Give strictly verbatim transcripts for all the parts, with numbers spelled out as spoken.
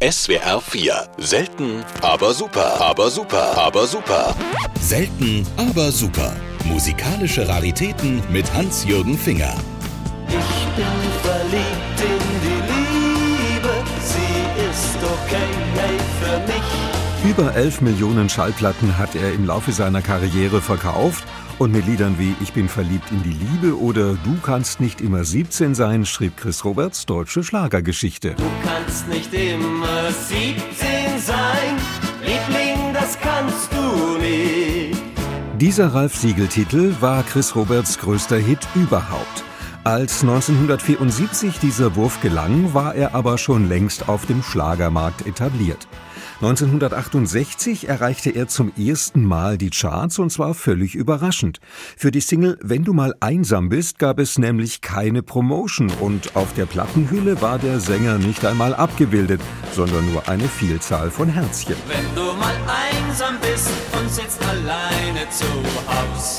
S W R vier. Selten, aber super. Aber super. Aber super. Selten, aber super. Musikalische Raritäten mit Hans-Jürgen Finger. Ich bin verliebt in die Liebe. Sie ist okay, hey, für mich. Über elf Millionen Schallplatten hat er im Laufe seiner Karriere verkauft. Und mit Liedern wie Ich bin verliebt in die Liebe oder Du kannst nicht immer siebzehn sein, schrieb Chris Roberts deutsche Schlagergeschichte. Du kannst nicht immer siebzehn sein, Liebling, das kannst du nicht. Dieser Ralf-Siegel-Titel war Chris Roberts größter Hit überhaupt. Als neunzehnhundertvierundsiebzig dieser Wurf gelang, war er aber schon längst auf dem Schlagermarkt etabliert. neunzehnhundertachtundsechzig erreichte er zum ersten Mal die Charts und zwar völlig überraschend. Für die Single Wenn du mal einsam bist gab es nämlich keine Promotion und auf der Plattenhülle war der Sänger nicht einmal abgebildet, sondern nur eine Vielzahl von Herzchen. Wenn du mal einsam bist und sitzt alleine zu Haus.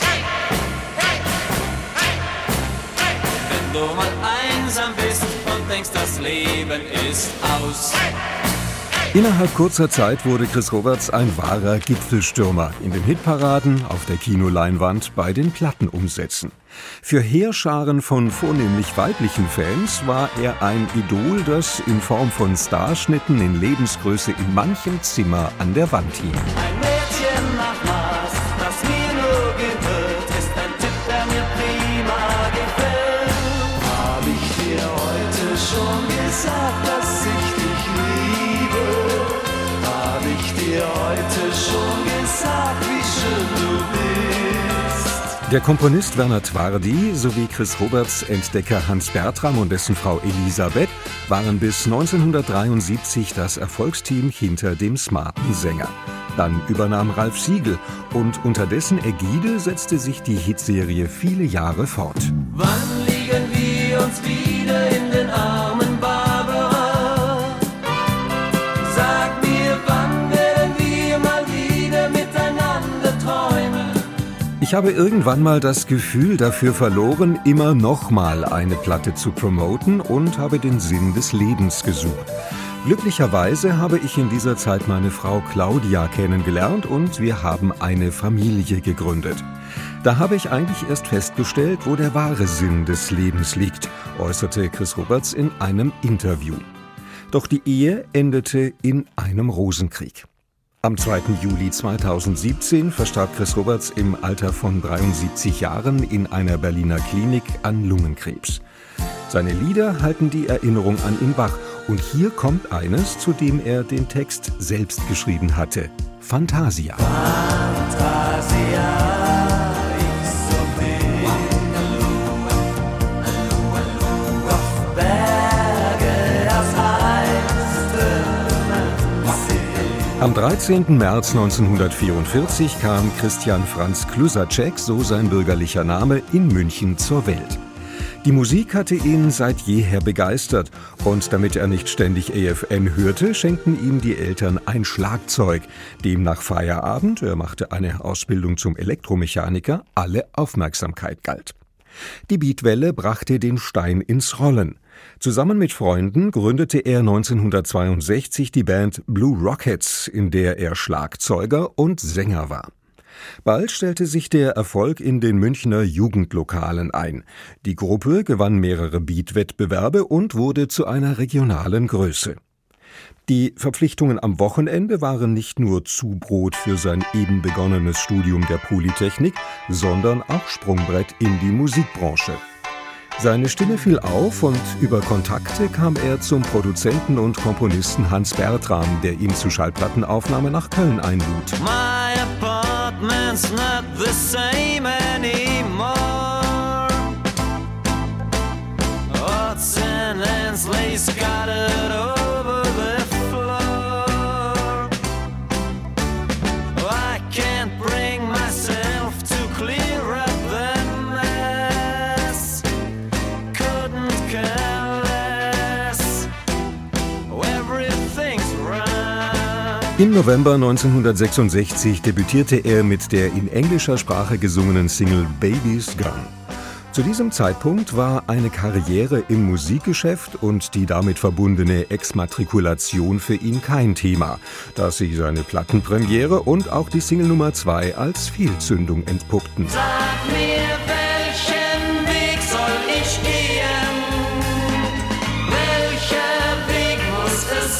Wenn du mal einsam bist und denkst, das Leben ist aus. Innerhalb kurzer Zeit wurde Chris Roberts ein wahrer Gipfelstürmer in den Hitparaden, auf der Kinoleinwand, bei den Plattenumsätzen. Für Heerscharen von vornehmlich weiblichen Fans war er ein Idol, das in Form von Starschnitten in Lebensgröße in manchem Zimmer an der Wand hing. Ein Mädchen nach Maß, das mir nur gehört, ist ein Tipp, der mir prima gefällt. Hab ich dir heute schon gesagt, dass ich dich liebe? Hab ich dir heute schon gesagt, wie schön du bist? Der Komponist Werner Twardy sowie Chris Roberts Entdecker Hans Bertram und dessen Frau Elisabeth waren bis neunzehnhundertdreiundsiebzig das Erfolgsteam hinter dem smarten Sänger. Dann übernahm Ralf Siegel und unter dessen Ägide setzte sich die Hitserie viele Jahre fort. Wann liegen wir uns wieder in den Armen, Barbara? Sag mir, wann werden wir mal wieder miteinander träumen? Ich habe irgendwann mal das Gefühl dafür verloren, immer nochmal eine Platte zu promoten und habe den Sinn des Lebens gesucht. Glücklicherweise habe ich in dieser Zeit meine Frau Claudia kennengelernt und wir haben eine Familie gegründet. Da habe ich eigentlich erst festgestellt, wo der wahre Sinn des Lebens liegt, äußerte Chris Roberts in einem Interview. Doch die Ehe endete in einem Rosenkrieg. Am zweiten Juli zweitausendsiebzehn verstarb Chris Roberts im Alter von dreiundsiebzig Jahren in einer Berliner Klinik an Lungenkrebs. Seine Lieder halten die Erinnerung an ihn wach. Und hier kommt eines, zu dem er den Text selbst geschrieben hatte. Fantasia. Fantasia, ich so will. Doch Berge, das heißt immer. Am dreizehnten März neunzehnhundertvierundvierzig kam Christian Franz Klusaczek, so sein bürgerlicher Name, in München zur Welt. Die Musik hatte ihn seit jeher begeistert und damit er nicht ständig A F N hörte, schenkten ihm die Eltern ein Schlagzeug, dem nach Feierabend, er machte eine Ausbildung zum Elektromechaniker, alle Aufmerksamkeit galt. Die Beatwelle brachte den Stein ins Rollen. Zusammen mit Freunden gründete er neunzehnhundertzweiundsechzig die Band Blue Rockets, in der er Schlagzeuger und Sänger war. Bald stellte sich der Erfolg in den Münchner Jugendlokalen ein. Die Gruppe gewann mehrere Beat-Wettbewerbe und wurde zu einer regionalen Größe. Die Verpflichtungen am Wochenende waren nicht nur Zubrot für sein eben begonnenes Studium der Polytechnik, sondern auch Sprungbrett in die Musikbranche. Seine Stimme fiel auf und über Kontakte kam er zum Produzenten und Komponisten Hans Bertram, der ihn zu Schallplattenaufnahme nach Köln einlud. My apartment's not the same anymore. Odds and ends lay scattered over the floor. I can't bring myself to clear up the mess. Couldn't care less. Everything's right. Im November neunzehnhundertsechsundsechzig debütierte er mit der in englischer Sprache gesungenen Single Baby's Gone. Zu diesem Zeitpunkt war eine Karriere im Musikgeschäft und die damit verbundene Exmatrikulation für ihn kein Thema, da sich seine Plattenpremiere und auch die Single Nummer zwei als Fehlzündung entpuppten. Sag mir, welchen Weg soll ich gehen? Welcher Weg muss es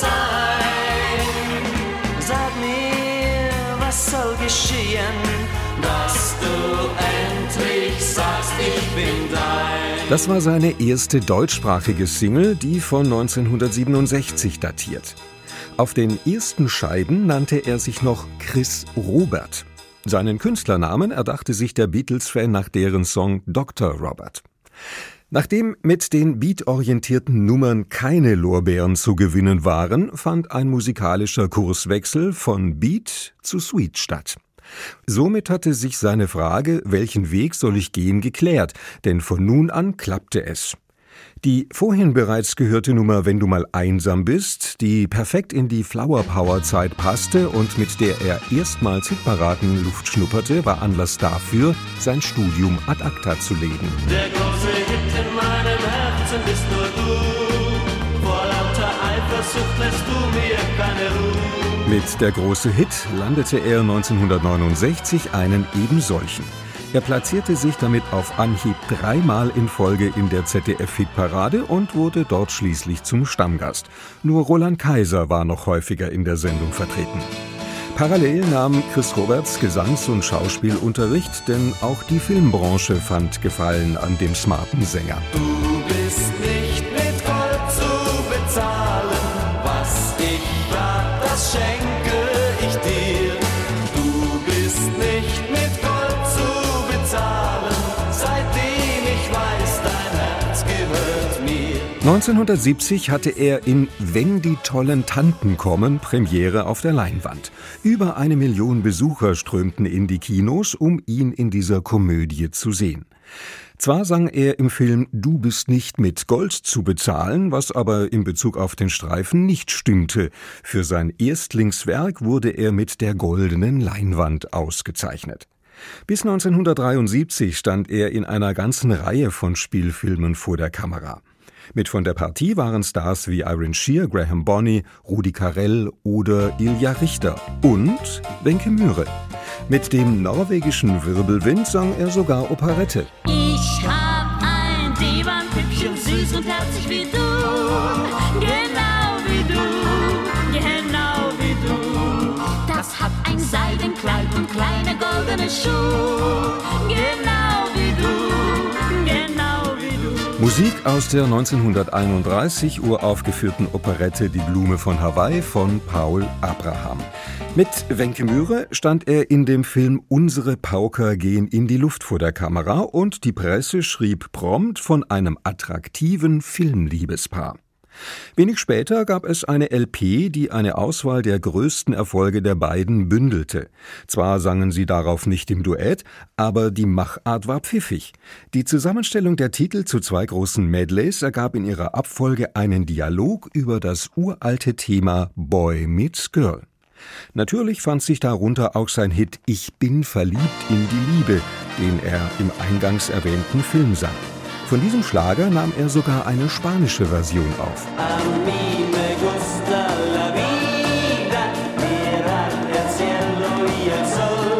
sein? Sag mir, was soll geschehen, dass du endlich sagst, ich bin dein. Das war seine erste deutschsprachige Single, die von neunzehnhundertsiebenundsechzig datiert. Auf den ersten Scheiben nannte er sich noch Chris Robert. Seinen Künstlernamen erdachte sich der Beatles-Fan nach deren Song Doktor Robert. Nachdem mit den beatorientierten Nummern keine Lorbeeren zu gewinnen waren, fand ein musikalischer Kurswechsel von Beat zu Sweet statt. Somit hatte sich seine Frage, welchen Weg soll ich gehen, geklärt, denn von nun an klappte es. Die vorhin bereits gehörte Nummer Wenn du mal einsam bist, die perfekt in die Flower-Power-Zeit passte und mit der er erstmals Hitparaden Luft schnupperte, war Anlass dafür, sein Studium ad acta zu legen. Der große Hit in meinem Herzen bist nur du. Vor lauter Eifersucht lässt du mir keine Ruhe. Mit Der große Hit landete er neunzehnhundertneunundsechzig einen ebensolchen. Er platzierte sich damit auf Anhieb dreimal in Folge in der Z D F-Hitparade und wurde dort schließlich zum Stammgast. Nur Roland Kaiser war noch häufiger in der Sendung vertreten. Parallel nahm Chris Roberts Gesangs- und Schauspielunterricht, denn auch die Filmbranche fand Gefallen an dem smarten Sänger. Du bist nicht mit Gold zu bezahlen, was ich frag, das schenke ich dir. Du bist nicht mit Gold zu bezahlen, seitdem ich weiß, dein Herz gehört mir. neunzehnhundertsiebzig hatte er in Wenn die tollen Tanten kommen Premiere auf der Leinwand. Über eine Million Besucher strömten in die Kinos, um ihn in dieser Komödie zu sehen. Zwar sang er im Film Du bist nicht mit Gold zu bezahlen, was aber in Bezug auf den Streifen nicht stimmte. Für sein Erstlingswerk wurde er mit der goldenen Leinwand ausgezeichnet. Bis neunzehnhundertdreiundsiebzig stand er in einer ganzen Reihe von Spielfilmen vor der Kamera. Mit von der Partie waren Stars wie Irene Shear, Graham Bonney, Rudi Carrell oder Ilja Richter und Wenke Myhre. Mit dem norwegischen Wirbelwind sang er sogar Operette. Ich hab ein Divan-Püppchen, süß und herzig wie du, genau wie du, genau wie du. Das hat ein Seidenkleid und kleine goldene Schuhe, genau wie du, genau wie du. Musik aus der neunzehnhunderteinunddreißig uraufgeführten Operette Die Blume von Hawaii von Paul Abraham. Mit Wenke Myhre stand er in dem Film Unsere Pauker gehen in die Luft vor der Kamera und die Presse schrieb prompt von einem attraktiven Filmliebespaar. Wenig später gab es eine L P, die eine Auswahl der größten Erfolge der beiden bündelte. Zwar sangen sie darauf nicht im Duett, aber die Machart war pfiffig. Die Zusammenstellung der Titel zu zwei großen Medleys ergab in ihrer Abfolge einen Dialog über das uralte Thema Boy meets Girl. Natürlich fand sich darunter auch sein Hit Ich bin verliebt in die Liebe, den er im eingangs erwähnten Film sang. Von diesem Schlager nahm er sogar eine spanische Version auf. A mí me gusta la vida, mirar el cielo y el sol.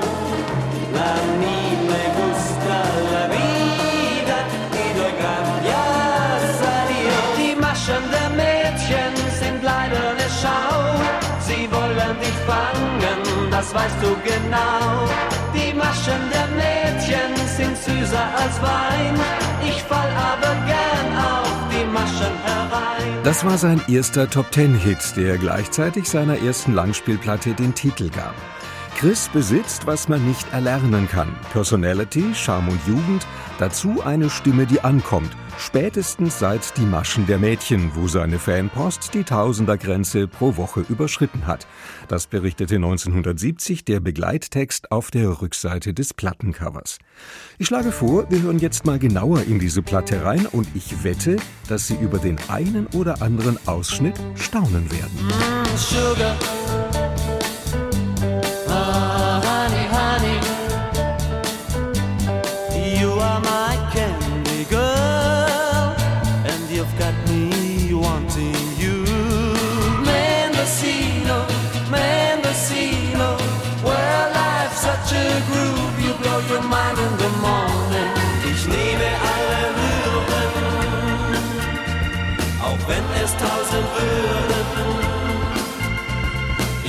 A mí me gusta la vida y doy gracias a Dios. Die Maschen der Mädchen sind leider eine Schau. Sie wollen dich fangen, das weißt du genau. Die Maschen der Mädchen sind süßer als Wein. Ich fall aber gern auf die Maschen herein. Das war sein erster Top-Ten-Hit, der gleichzeitig seiner ersten Langspielplatte den Titel gab. Chris besitzt, was man nicht erlernen kann. Personality, Charme und Jugend, dazu eine Stimme, die ankommt. Spätestens seit Die Maschen der Mädchen, wo seine Fanpost die Tausendergrenze pro Woche überschritten hat. Das berichtete neunzehnhundertsiebzig der Begleittext auf der Rückseite des Plattencovers. Ich schlage vor, wir hören jetzt mal genauer in diese Platte rein und ich wette, dass Sie über den einen oder anderen Ausschnitt staunen werden. Mm, Sugar. Oh, honey, honey. You are my candy.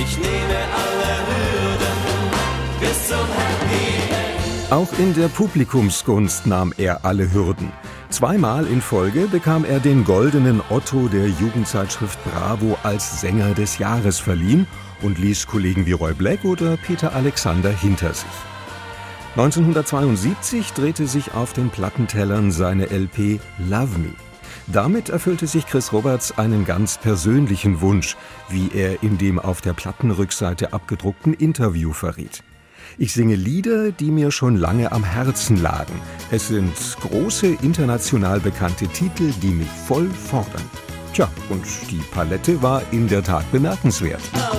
Ich nehme alle Hürden bis zum Happy End. Auch in der Publikumsgunst nahm er alle Hürden. Zweimal in Folge bekam er den goldenen Otto der Jugendzeitschrift Bravo als Sänger des Jahres verliehen und ließ Kollegen wie Roy Black oder Peter Alexander hinter sich. neunzehnhundertzweiundsiebzig drehte sich auf den Plattentellern seine L P Love Me. Damit erfüllte sich Chris Roberts einen ganz persönlichen Wunsch, wie er in dem auf der Plattenrückseite abgedruckten Interview verriet. Ich singe Lieder, die mir schon lange am Herzen lagen. Es sind große, international bekannte Titel, die mich voll fordern. Tja, und die Palette war in der Tat bemerkenswert.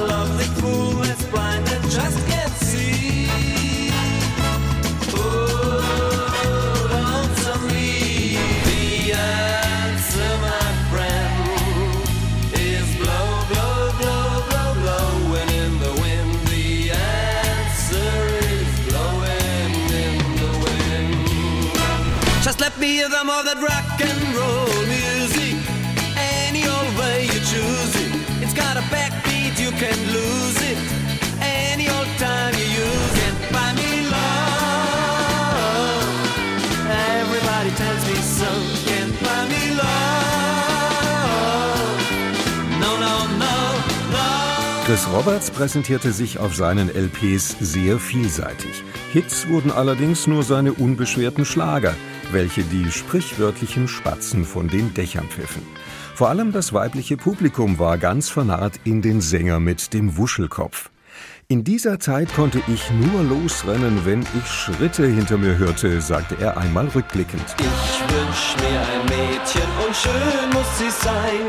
Just let me hear them all that rock and roll music. Any old way you choose it. It's got a backbeat, you can't lose it. Any old time you use it. Buy me love. Everybody tells me so. Can't buy me love. No, no, no, no. Chris Roberts präsentierte sich auf seinen L Ps sehr vielseitig. Hits wurden allerdings nur seine unbeschwerten Schlager, welche die sprichwörtlichen Spatzen von den Dächern pfiffen. Vor allem das weibliche Publikum war ganz vernarrt in den Sänger mit dem Wuschelkopf. In dieser Zeit konnte ich nur losrennen, wenn ich Schritte hinter mir hörte, sagte er einmal rückblickend. Ich wünsch mir ein Mädchen und schön muss sie sein,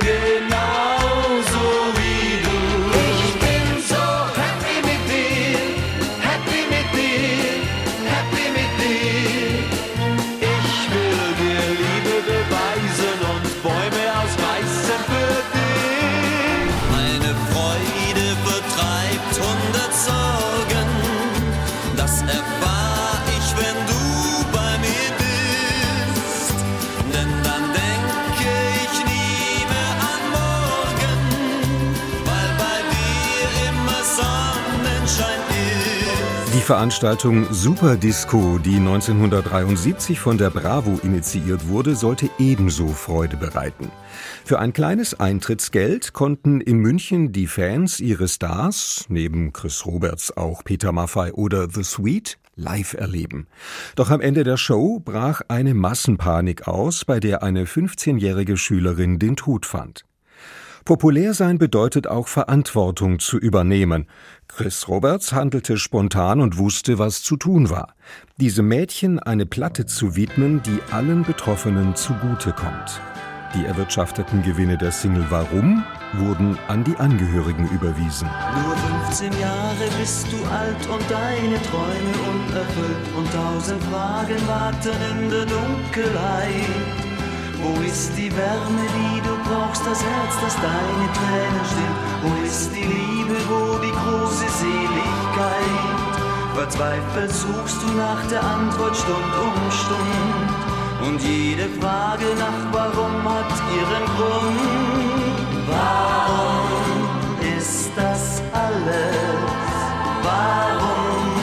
genauso wie du. Ich bin so happy mit dir, happy mit dir, happy mit dir. Ich will dir Liebe beweisen und Bäume ausreißen für dich. Meine Freude vertreibt hundert Sorgen, das erfahr ich, wenn du bei mir bist. Denn dann denke ich nie mehr an morgen, weil bei dir immer Sonnenschein ist. Die Veranstaltung Super Disco, die neunzehnhundertdreiundsiebzig von der Bravo initiiert wurde, sollte ebenso Freude bereiten. Für ein kleines Eintrittsgeld konnten in München die Fans ihre Stars, neben Chris Roberts auch Peter Maffay oder The Sweet, live erleben. Doch am Ende der Show brach eine Massenpanik aus, bei der eine fünfzehnjährige Schülerin den Tod fand. Populär sein bedeutet auch Verantwortung zu übernehmen. Chris Roberts handelte spontan und wusste, was zu tun war. Diesem Mädchen eine Platte zu widmen, die allen Betroffenen zugutekommt. Die erwirtschafteten Gewinne der Single Warum wurden an die Angehörigen überwiesen. Nur fünfzehn Jahre bist du alt und deine Träume unerfüllt und tausend Fragen warten in der Dunkelheit. Wo ist die Wärme, die du brauchst, das Herz, das deine Tränen stillt? Wo ist die Liebe, wo die große Seligkeit? Verzweifelt suchst du nach der Antwort Stund um Stund. Und jede Frage nach Warum hat ihren Grund. Warum ist das alles? Warum?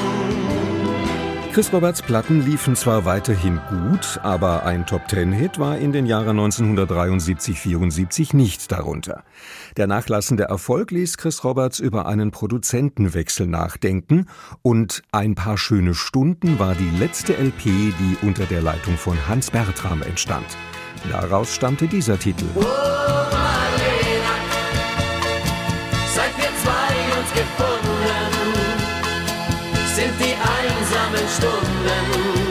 Chris Roberts Platten liefen zwar weiterhin gut, aber ein Top-Ten-Hit war in den Jahren neunzehnhundertdreiundsiebzig vierundsiebzig nicht darunter. Der nachlassende Erfolg ließ Chris Roberts über einen Produzentenwechsel nachdenken und Ein paar schöne Stunden war die letzte L P, die unter der Leitung von Hans Bertram entstand. Daraus stammte dieser Titel. Oh, Marlena, seit wir zwei uns gefunden, sind die einsamen Stunden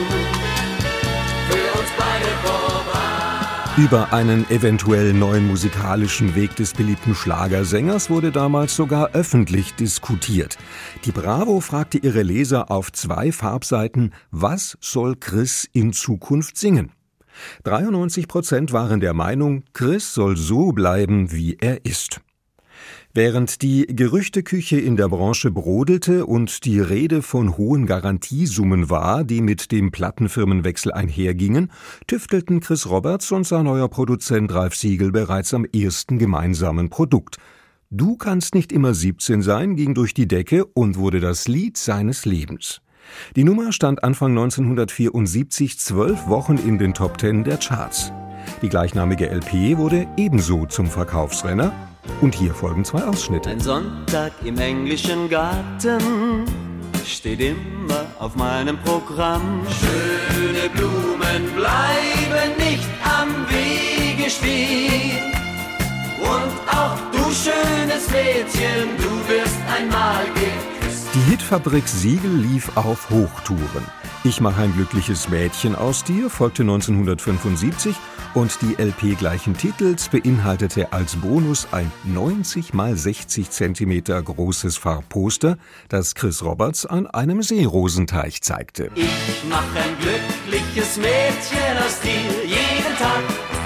für uns beide vorbei. Über einen eventuell neuen musikalischen Weg des beliebten Schlagersängers wurde damals sogar öffentlich diskutiert. Die Bravo fragte ihre Leser auf zwei Farbseiten, was soll Chris in Zukunft singen? dreiundneunzig Prozent waren der Meinung, Chris soll so bleiben, wie er ist. Während die Gerüchteküche in der Branche brodelte und die Rede von hohen Garantiesummen war, die mit dem Plattenfirmenwechsel einhergingen, tüftelten Chris Roberts und sein neuer Produzent Ralf Siegel bereits am ersten gemeinsamen Produkt. »Du kannst nicht immer siebzehn sein« ging durch die Decke und wurde das Lied seines Lebens. Die Nummer stand Anfang neunzehnhundertvierundsiebzig zwölf Wochen in den Top Ten der Charts. Die gleichnamige L P wurde ebenso zum Verkaufsrenner. Und hier folgen zwei Ausschnitte. Ein Sonntag im englischen Garten steht immer auf meinem Programm. Schöne Blumen bleiben nicht am Wege stehen. Und auch du, schönes Mädchen, du wirst einmal geküsst. Die Hitfabrik Siegel lief auf Hochtouren. »Ich mache ein glückliches Mädchen aus dir« folgte neunzehnhundertfünfundsiebzig und die L P gleichen Titels beinhaltete als Bonus ein neunzig mal sechzig Zentimeter großes Farbposter, das Chris Roberts an einem Seerosenteich zeigte. Ich mache ein glückliches Mädchen aus dir, jeden Tag,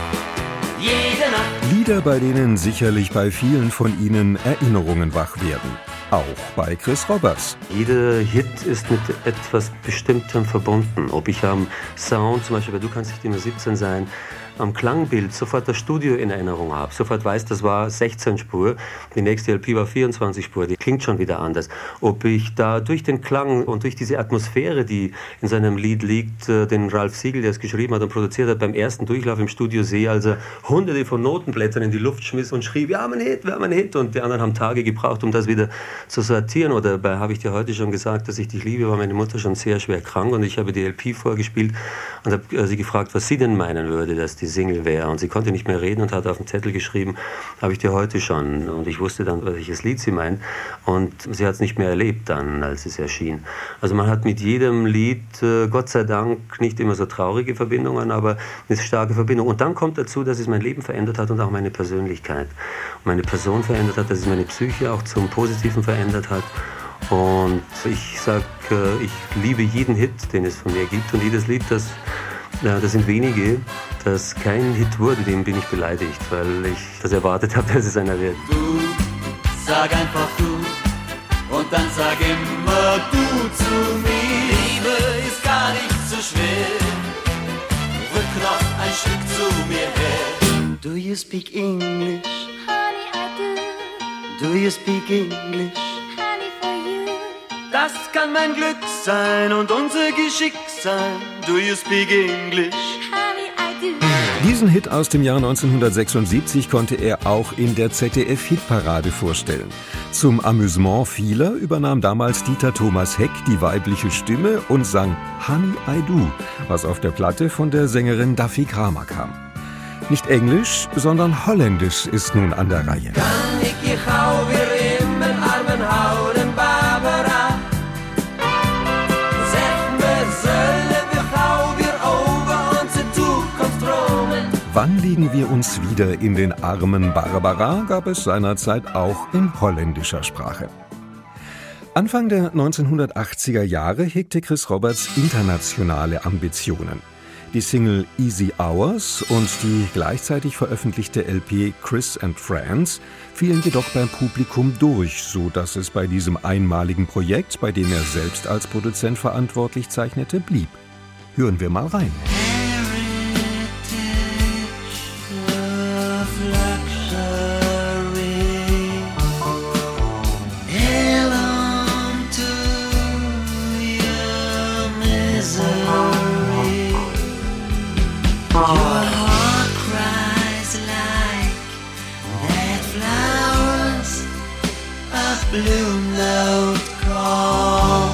jede Nacht. Lieder, bei denen sicherlich bei vielen von Ihnen Erinnerungen wach werden. Auch bei Chris Roberts. Jeder Hit ist mit etwas Bestimmtem verbunden. Ob ich am Sound, zum Beispiel bei Du kannst nicht immer siebzehn sein, am Klangbild sofort das Studio in Erinnerung habe, sofort weiß, das war sechzehn Spur, die nächste L P war vierundzwanzig Spur, die klingt schon wieder anders. Ob ich da durch den Klang und durch diese Atmosphäre, die in seinem Lied liegt, den Ralph Siegel, der es geschrieben hat und produziert hat, beim ersten Durchlauf im Studio sehe, als er hunderte von Notenblättern in die Luft schmiss und schrie, wir haben einen Hit, wir haben einen Hit, und die anderen haben Tage gebraucht, um das wieder zu sortieren. Oder bei habe ich dir heute schon gesagt, dass ich dich liebe, war meine Mutter schon sehr schwer krank und ich habe die L P vorgespielt und habe sie gefragt, was sie denn meinen würde, dass die Single wäre. Und sie konnte nicht mehr reden und hat auf den Zettel geschrieben, habe ich dir heute schon. Und ich wusste dann, welches Lied sie meint. Und sie hat es nicht mehr erlebt dann, als es erschien. Also man hat mit jedem Lied, äh, Gott sei Dank, nicht immer so traurige Verbindungen, aber eine starke Verbindung. Und dann kommt dazu, dass es mein Leben verändert hat und auch meine Persönlichkeit. Und meine Person verändert hat, dass es meine Psyche auch zum Positiven verändert hat. Und ich sage, äh, ich liebe jeden Hit, den es von mir gibt. Und jedes Lied, das Ja, das sind wenige, dass kein Hit wurde, dem bin ich beleidigt, weil ich das erwartet habe, dass es einer wird. Du, sag einfach du und dann sag immer du zu mir. Liebe ist gar nicht so schwer, rück noch ein Stück zu mir her. Do you speak English? Honey, I do. Do you speak English? Honey, for you. Das kann mein Glück sein und unser Geschick sein. Do you speak English? Honey, I do. Diesen Hit aus dem Jahr neunzehnhundertsechsundsiebzig konnte er auch in der Z D F-Hitparade vorstellen. Zum Amüsement vieler übernahm damals Dieter Thomas Heck die weibliche Stimme und sang Honey, I Do, was auf der Platte von der Sängerin Duffy Kramer kam. Nicht Englisch, sondern Holländisch ist nun an der Reihe. Kan ik je gauw weer in mijn armen houden, Barbara? Zeg me, zullen we gauw weer over onze toekomst dromen? Wann liegen wir uns wieder in den Armen, Barbara, gab es seinerzeit auch in holländischer Sprache. Anfang der neunzehnhundertachtziger Jahre hegte Chris Roberts internationale Ambitionen. Die Single Easy Hours und die gleichzeitig veröffentlichte L P Chris and Friends fielen jedoch beim Publikum durch, so dass es bei diesem einmaligen Projekt, bei dem er selbst als Produzent verantwortlich zeichnete, blieb. Hören wir mal rein. Your heart cries like that flowers of bloom not call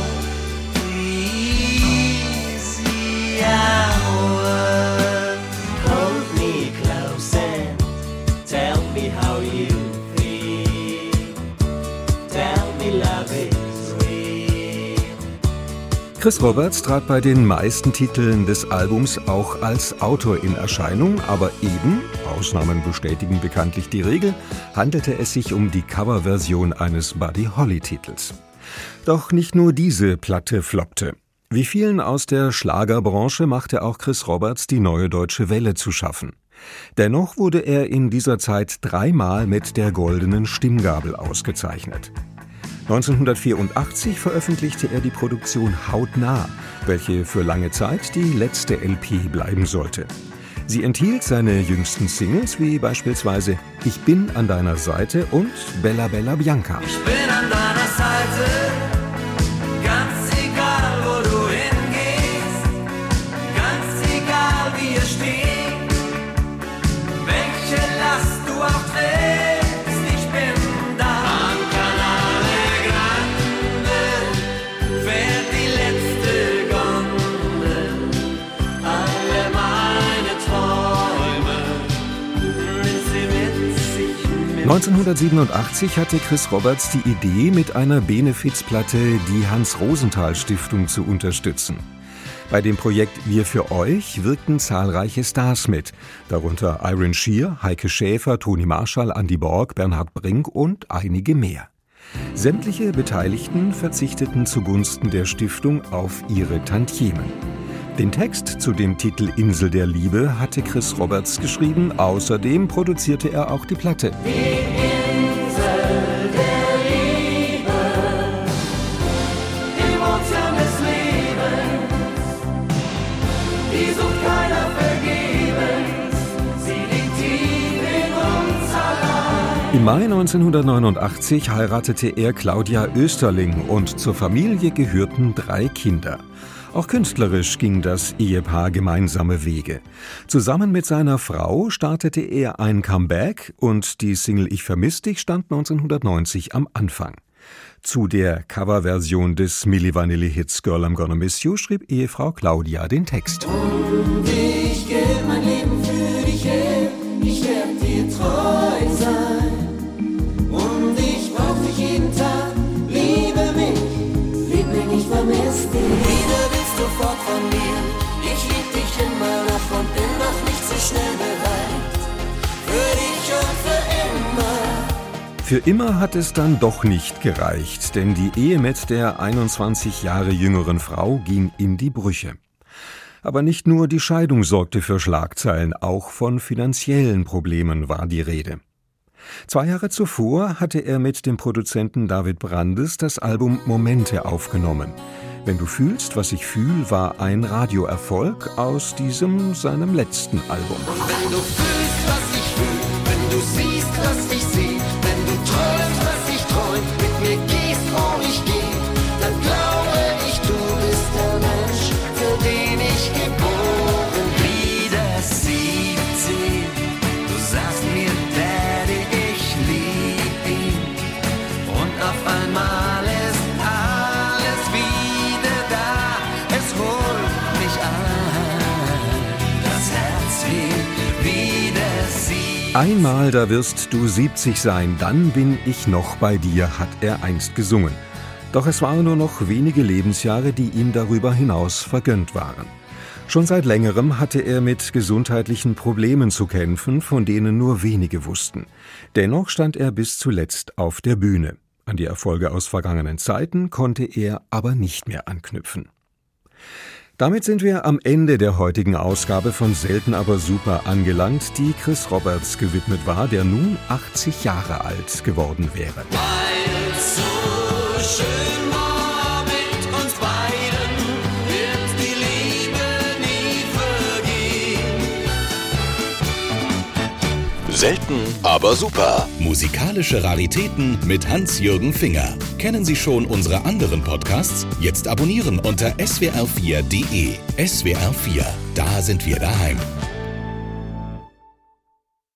easy hour. Hold me close and tell me how you feel. Tell me love is real. Chris Roberts trat bei den meisten Titeln des Albums auch als Autor in Erscheinung, aber eben, Ausnahmen bestätigen bekanntlich die Regel, handelte es sich um die Coverversion eines Buddy Holly-Titels. Doch nicht nur diese Platte floppte. Wie vielen aus der Schlagerbranche machte auch Chris Roberts die Neue Deutsche Welle zu schaffen. Dennoch wurde er in dieser Zeit dreimal mit der Goldenen Stimmgabel ausgezeichnet. neunzehnhundertvierundachtzig veröffentlichte er die Produktion Hautnah, welche für lange Zeit die letzte L P bleiben sollte. Sie enthielt seine jüngsten Singles wie beispielsweise Ich bin an deiner Seite und Bella Bella Bianca. Ich bin an deiner Seite, ganz egal wo du hingehst, ganz egal wie es steht, welche Last du auch trägst, ich bin da. Am Canale Grande fährt die letzte Gondel, alle meine Träume nimmt sie mit sich mit. neunzehnhundertsiebenundachtzig hatte Chris Roberts die Idee, mit einer Benefizplatte die Hans-Rosenthal-Stiftung zu unterstützen. Bei dem Projekt Wir für euch wirkten zahlreiche Stars mit, darunter Iron Shear, Heike Schäfer, Toni Marschall, Andy Borg, Bernhard Brink und einige mehr. Sämtliche Beteiligten verzichteten zugunsten der Stiftung auf ihre Tantiemen. Den Text zu dem Titel Insel der Liebe hatte Chris Roberts geschrieben, außerdem produzierte er auch die Platte. Im Mai neunzehnhundertneunundachtzig heiratete er Claudia Österling und zur Familie gehörten drei Kinder. Auch künstlerisch ging das Ehepaar gemeinsame Wege. Zusammen mit seiner Frau startete er ein Comeback und die Single Ich vermiss dich stand neunzehnhundertneunzig am Anfang. Zu der Coverversion des Milli Vanilli Hits Girl I'm Gonna Miss You schrieb Ehefrau Claudia den Text. Und ich geb mein Leben für dich her, ich werd dir treu sein. Und ich brauch dich jeden Tag, liebe mich, lieb mich, ich vermiss dich. Wieder bist du fort von mir, ich lieb dich immer noch und bin noch nicht so schnell bereit. Für dich und für immer. Für immer hat es dann doch nicht gereicht, denn die Ehe mit der einundzwanzig Jahre jüngeren Frau ging in die Brüche. Aber nicht nur die Scheidung sorgte für Schlagzeilen, auch von finanziellen Problemen war die Rede. Zwei Jahre zuvor hatte er mit dem Produzenten David Brandes das Album Momente aufgenommen. Wenn du fühlst, was ich fühl, war ein Radioerfolg aus diesem, seinem letzten Album. Wenn du fühlst, was ich fühl, wenn du siehst, was ich seh, wenn du träumst, was ich träum, mit mir gehst, wo ich geh, dann glaube ich, du bist der Mensch, für den ich geboren bin. Wieder siebzehn, du sagst mir, Daddy, ich lieb ihn, und auf einmal ist alles wieder da, es holt mich ein, das Herz will wieder siebzehn. Einmal, da wirst du siebzig sein, dann bin ich noch bei dir, hat er einst gesungen. Doch es waren nur noch wenige Lebensjahre, die ihm darüber hinaus vergönnt waren. Schon seit längerem hatte er mit gesundheitlichen Problemen zu kämpfen, von denen nur wenige wussten. Dennoch stand er bis zuletzt auf der Bühne. An die Erfolge aus vergangenen Zeiten konnte er aber nicht mehr anknüpfen. Damit sind wir am Ende der heutigen Ausgabe von Selten aber super angelangt, die Chris Roberts gewidmet war, der nun achtzig Jahre alt geworden wäre. Weil es so schön war mit uns beiden, wird die Liebe nie vergehen. Selten, aber super. Musikalische Raritäten mit Hans-Jürgen Finger. Kennen Sie schon unsere anderen Podcasts? Jetzt abonnieren unter S W R vier punkt de. S W R vier, da sind wir daheim.